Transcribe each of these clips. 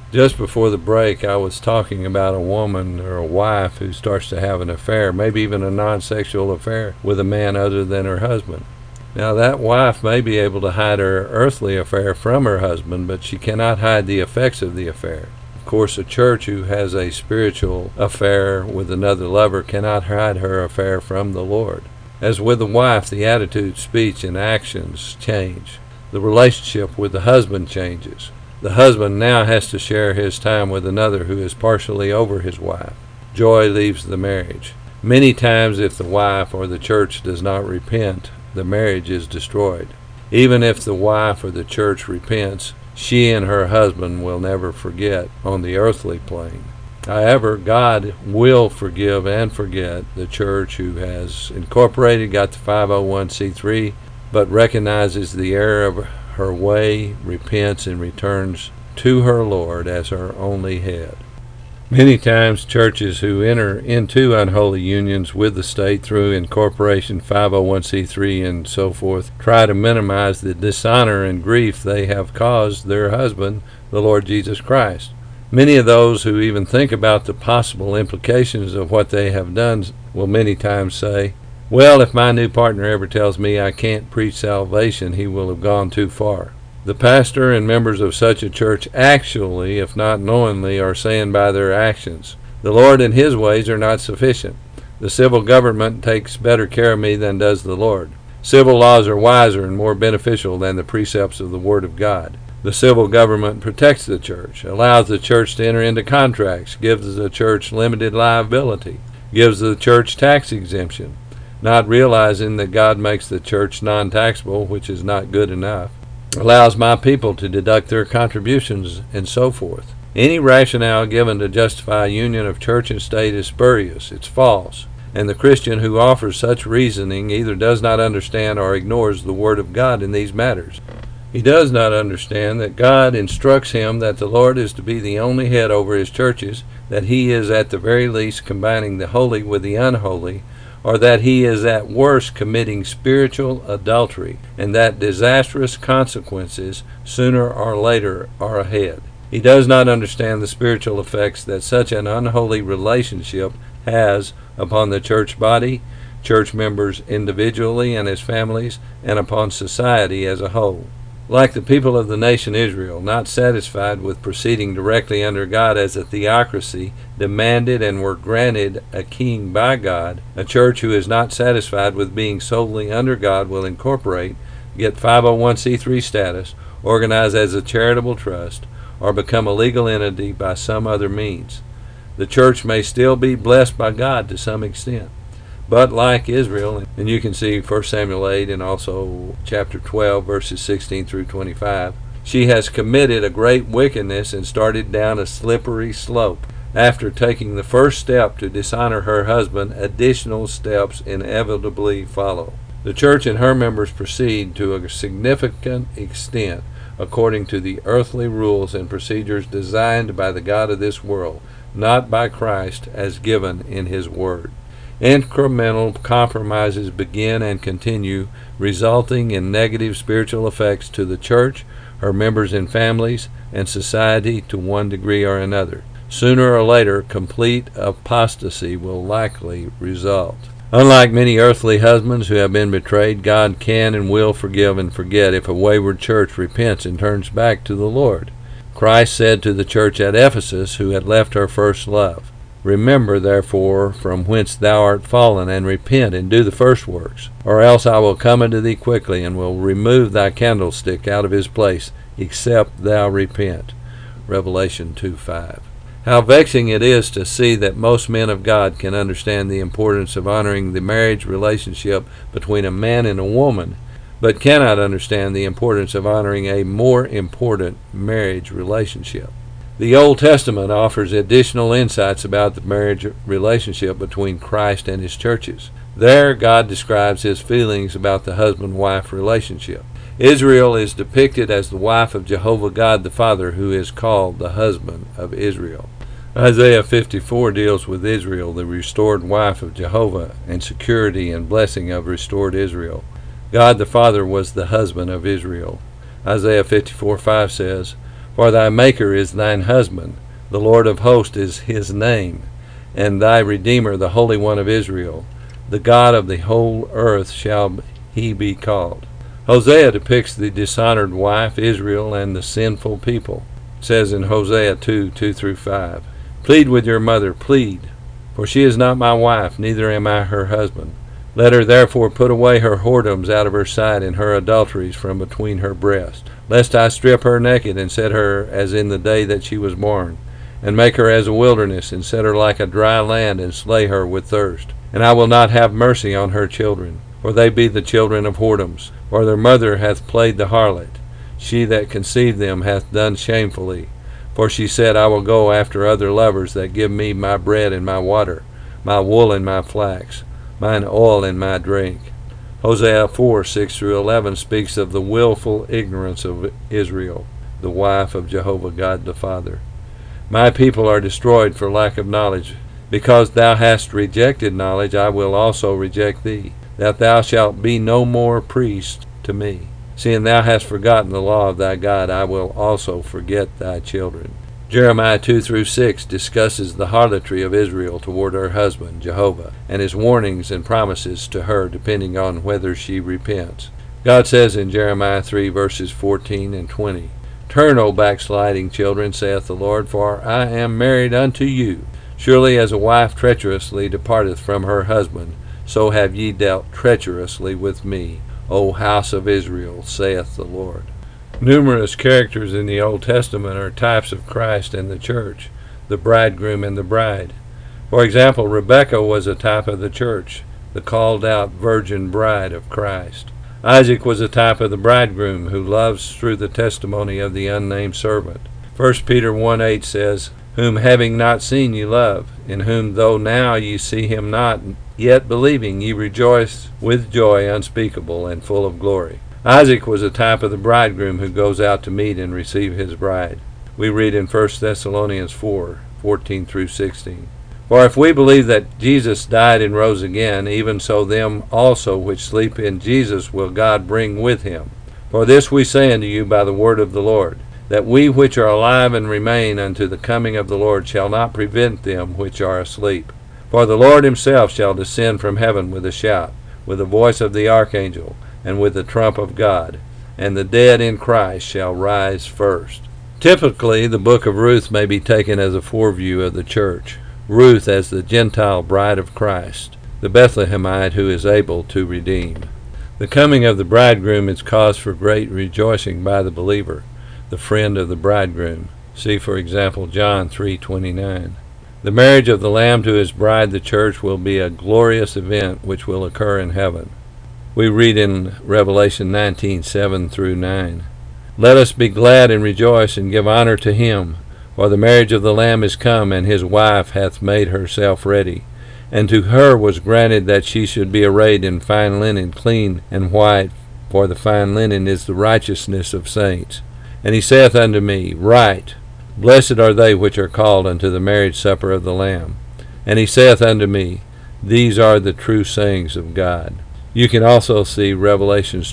Just before the break, I was talking about a woman or a wife who starts to have an affair, maybe even a non-sexual affair, with a man other than her husband. Now, that wife may be able to hide her earthly affair from her husband, but she cannot hide the effects of the affair. Of course, a church who has a spiritual affair with another lover cannot hide her affair from the Lord. As with the wife, the attitude, speech, and actions change. The relationship with the husband changes. The husband now has to share his time with another who is partially over his wife. Joy leaves the marriage. Many times, if the wife or the church does not repent, the marriage is destroyed. Even if the wife or the church repents, she and her husband will never forget on the earthly plane. However, God will forgive and forget the church who has incorporated, got the 501c3, but recognizes the error of her way, repents, and returns to her Lord as her only head. Many times churches who enter into unholy unions with the state through incorporation, 501c3, and so forth, try to minimize the dishonor and grief they have caused their husband, the Lord Jesus Christ. Many of those who even think about the possible implications of what they have done will many times say, well, if my new partner ever tells me I can't preach salvation, he will have gone too far. The pastor and members of such a church actually, if not knowingly, are saying by their actions, the Lord and his ways are not sufficient. The civil government takes better care of me than does the Lord. Civil laws are wiser and more beneficial than the precepts of the Word of God. The civil government protects the church, allows the church to enter into contracts, gives the church limited liability, gives the church tax exemption, not realizing that God makes the church non-taxable, which is not good enough, allows my people to deduct their contributions, and so forth. Any rationale given to justify a union of church and state is spurious, it's false, and the Christian who offers such reasoning either does not understand or ignores the Word of God in these matters. He does not understand that God instructs him that the Lord is to be the only head over his churches, that he is at the very least combining the holy with the unholy, or that he is at worst committing spiritual adultery, and that disastrous consequences sooner or later are ahead. He does not understand the spiritual effects that such an unholy relationship has upon the church body, church members individually and as families, and upon society as a whole. Like the people of the nation Israel, not satisfied with proceeding directly under God as a theocracy, demanded and were granted a king by God, a church who is not satisfied with being solely under God will incorporate, get 501c3 status, organize as a charitable trust, or become a legal entity by some other means. The church may still be blessed by God to some extent. But like Israel, and you can see 1 Samuel 8 and also chapter 12, verses 16 through 25, she has committed a great wickedness and started down a slippery slope. After taking the first step to dishonor her husband, additional steps inevitably follow. The church and her members proceed to a significant extent according to the earthly rules and procedures designed by the God of this world, not by Christ as given in his word. Incremental compromises begin and continue, resulting in negative spiritual effects to the church, her members and families, and society to one degree or another. Sooner or later, complete apostasy will likely result. Unlike many earthly husbands who have been betrayed, God can and will forgive and forget if a wayward church repents and turns back to the Lord. Christ said to the church at Ephesus, who had left her first love, Remember, therefore, from whence thou art fallen, and repent, and do the first works. Or else I will come unto thee quickly, and will remove thy candlestick out of his place, except thou repent. Revelation 2:5. How vexing it is to see that most men of God can understand the importance of honoring the marriage relationship between a man and a woman, but cannot understand the importance of honoring a more important marriage relationship. The Old Testament offers additional insights about the marriage relationship between Christ and his churches. There, God describes his feelings about the husband-wife relationship. Israel is depicted as the wife of Jehovah God the Father, who is called the husband of Israel. Isaiah 54 deals with Israel, the restored wife of Jehovah, and security and blessing of restored Israel. God the Father was the husband of Israel. Isaiah 54:5 says, For thy Maker is thine husband, the Lord of hosts is his name, and thy Redeemer, the Holy One of Israel. The God of the whole earth shall he be called. Hosea depicts the dishonored wife, Israel, and the sinful people. It says in Hosea 2:2-5, Plead with your mother, plead, for she is not my wife, neither am I her husband. Let her therefore put away her whoredoms out of her sight, and her adulteries from between her breasts, lest I strip her naked, and set her as in the day that she was born, and make her as a wilderness, and set her like a dry land, and slay her with thirst. And I will not have mercy on her children, for they be the children of whoredoms. For their mother hath played the harlot, she that conceived them hath done shamefully. For she said, I will go after other lovers that give me my bread and my water, my wool and my flax, mine oil and my drink. Hosea 4:6-11 speaks of the willful ignorance of Israel, the wife of Jehovah God the Father. My people are destroyed for lack of knowledge. Because thou hast rejected knowledge, I will also reject thee, that thou shalt be no more priest to me. Seeing thou hast forgotten the law of thy God, I will also forget thy children. Jeremiah 2-6 discusses the harlotry of Israel toward her husband, Jehovah, and his warnings and promises to her depending on whether she repents. God says in Jeremiah 3:14-20, Turn, O backsliding children, saith the Lord, for I am married unto you. Surely as a wife treacherously departeth from her husband, so have ye dealt treacherously with me, O house of Israel, saith the Lord. Numerous characters in the Old Testament are types of Christ and the church, the bridegroom and the bride. For example, Rebekah was a type of the church, the called-out virgin bride of Christ. Isaac was a type of the bridegroom who loves through the testimony of the unnamed servant. 1 Peter 1:8 says, Whom having not seen ye love, in whom though now ye see him not, yet believing ye rejoice with joy unspeakable and full of glory. Isaac was a type of the bridegroom who goes out to meet and receive his bride. We read in 1 Thessalonians 4:14-16. For if we believe that Jesus died and rose again, even so them also which sleep in Jesus will God bring with him. For this we say unto you by the word of the Lord, that we which are alive and remain unto the coming of the Lord shall not prevent them which are asleep. For the Lord himself shall descend from heaven with a shout, with the voice of the archangel, and with the trump of God, and the dead in Christ shall rise first. Typically, the book of Ruth may be taken as a foreview of the church. Ruth as the Gentile bride of Christ, the Bethlehemite who is able to redeem. The coming of the bridegroom is cause for great rejoicing by the believer, the friend of the bridegroom. See, for example, John 3:29. The marriage of the Lamb to his bride, the church, will be a glorious event which will occur in heaven. We read in Revelation 19:7-9, Let us be glad and rejoice and give honor to him, for the marriage of the Lamb is come, and his wife hath made herself ready. And to her was granted that she should be arrayed in fine linen, clean and white, for the fine linen is the righteousness of saints. And he saith unto me, Write, Blessed are they which are called unto the marriage supper of the Lamb. And he saith unto me, These are the true sayings of God. You can also see Revelations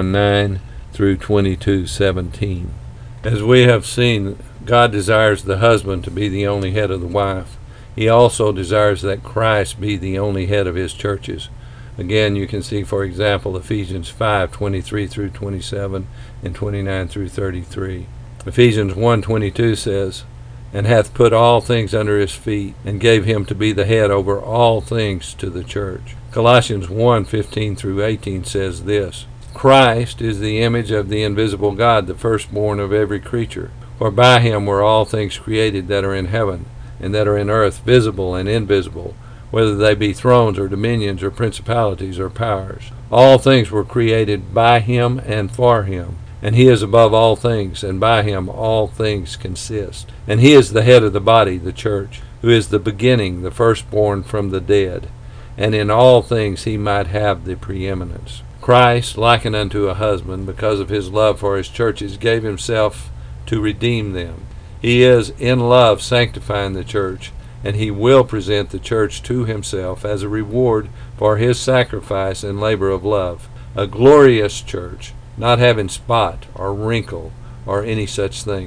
21:9-22:17. As we have seen, God desires the husband to be the only head of the wife. He also desires that Christ be the only head of his churches. Again, you can see, for example, Ephesians 5:23-27 and 29-33. Ephesians 1:22 says, And hath put all things under his feet, and gave him to be the head over all things to the church. Colossians 1:15-18 says this, Christ is the image of the invisible God, the firstborn of every creature. For by him were all things created that are in heaven, and that are in earth, visible and invisible, whether they be thrones or dominions or principalities or powers. All things were created by him and for him. And he is above all things, and by him all things consist. And he is the head of the body, the church, who is the beginning, the firstborn from the dead. And in all things he might have the preeminence. Christ, likened unto a husband, because of his love for his churches, gave himself to redeem them. He is in love sanctifying the church, and he will present the church to himself as a reward for his sacrifice and labor of love. A glorious church, not having spot or wrinkle or any such thing,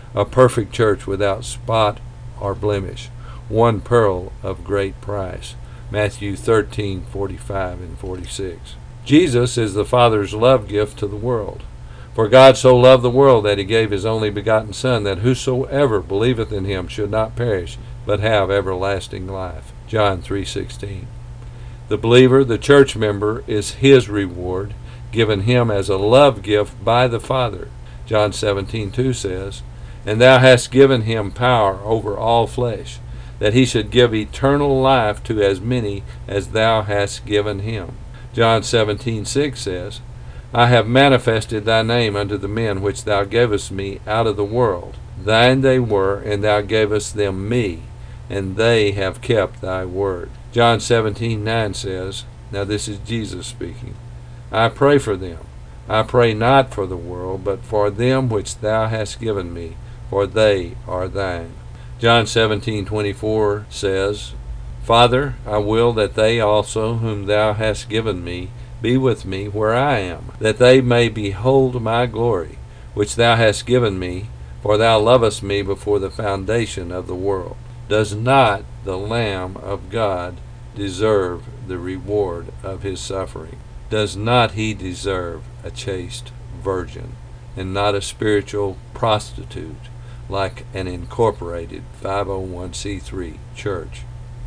a perfect church without spot or blemish, one pearl of great price. Matthew 13:45 and 46. Jesus is the Father's love gift to the world. For God so loved the world that he gave his only begotten Son, that whosoever believeth in him should not perish, but have everlasting life. John 3:16. The believer, the church member, is his reward, given him as a love gift by the Father. John 17:2 says, And thou hast given him power over all flesh, that he should give eternal life to as many as thou hast given him. John 17:6 says, I have manifested thy name unto the men which thou gavest me out of the world. Thine they were, and thou gavest them me, and they have kept thy word. John 17:9 says, now this is Jesus speaking, I pray for them. I pray not for the world, but for them which thou hast given me, for they are thine. John 17:24 says, Father, I will that they also whom thou hast given me be with me where I am, that they may behold my glory, which thou hast given me, for thou lovest me before the foundation of the world. Does not the Lamb of God deserve the reward of his suffering? Does not he deserve a chaste virgin, and not a spiritual prostitute like an incorporated 501c3 church?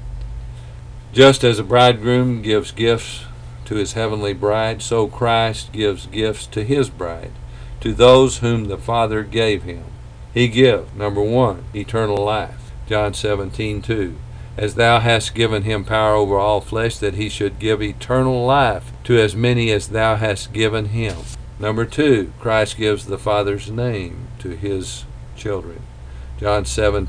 Just as a bridegroom gives gifts to his heavenly bride, so Christ gives gifts to his bride, to those whom the Father gave him. He give, number one, eternal life. John 17:2. As thou hast given him power over all flesh, that he should give eternal life to as many as thou hast given him. Number two, Christ gives the Father's name to his children. John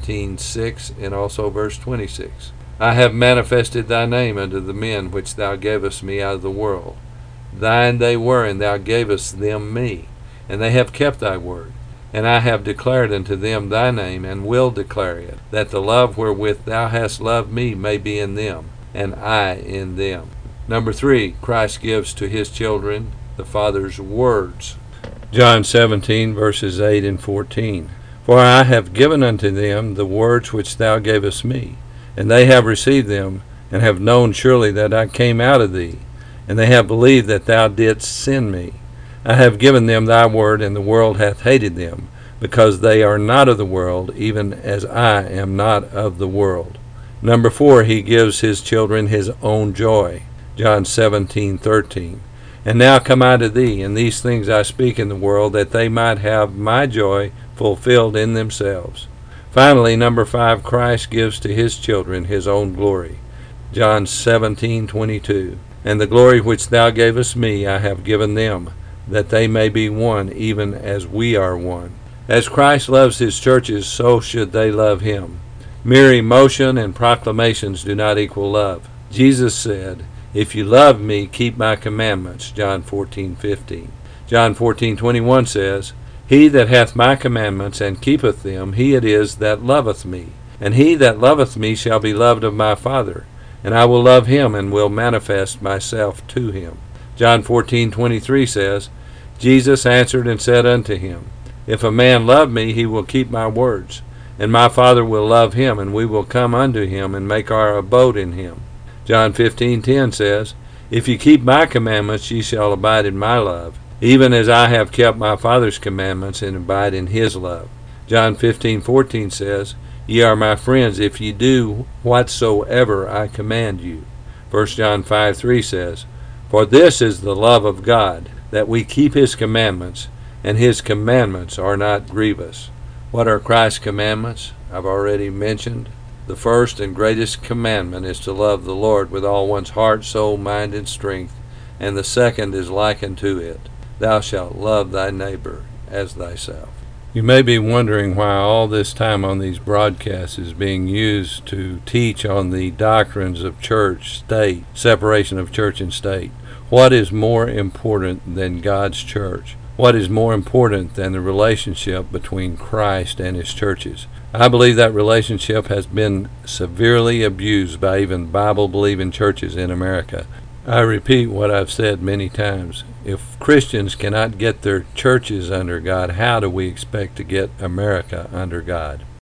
17:6 and also verse 26. I have manifested thy name unto the men which thou gavest me out of the world. Thine they were, and thou gavest them me, and they have kept thy word. And I have declared unto them thy name, and will declare it, that the love wherewith thou hast loved me may be in them, and I in them. Number three, Christ gives to his children the Father's words. John 17, verses 8 and 14. For I have given unto them the words which thou gavest me, and they have received them, and have known surely that I came out of thee, and they have believed that thou didst send me. I have given them thy word, and the world hath hated them, because they are not of the world, even as I am not of the world. Number four, he gives his children his own joy. John 17:13. And now come I to thee, and these things I speak in the world, that they might have my joy fulfilled in themselves. Finally, number five, Christ gives to his children his own glory. John 17:22. And the glory which thou gavest me I have given them, that they may be one, even as we are one. As Christ loves his churches, so should they love him. Mere emotion and proclamations do not equal love. Jesus said, If you love me, keep my commandments. John 14:15. John 14:21 says, He that hath my commandments and keepeth them, he it is that loveth me. And he that loveth me shall be loved of my Father, and I will love him, and will manifest myself to him. John 14:23 says, Jesus answered and said unto him, If a man love me, he will keep my words, and my Father will love him, and we will come unto him, and make our abode in him. John 15:10 says, If ye keep my commandments, ye shall abide in my love, even as I have kept my Father's commandments, and abide in his love. John 15:14 says, Ye are my friends, if ye do whatsoever I command you. 1 John 5:3 says, For this is the love of God, that we keep his commandments, and his commandments are not grievous. What are Christ's commandments? I've already mentioned. The first and greatest commandment is to love the Lord with all one's heart, soul, mind, and strength, and the second is likened to it. Thou shalt love thy neighbor as thyself. You may be wondering why all this time on these broadcasts is being used to teach on the doctrines of church, state, separation of church and state. What is more important than God's church? What is more important than the relationship between Christ and his churches? I believe that relationship has been severely abused by even Bible-believing churches in America. I repeat what I've said many times. If Christians cannot get their churches under God, how do we expect to get America under God?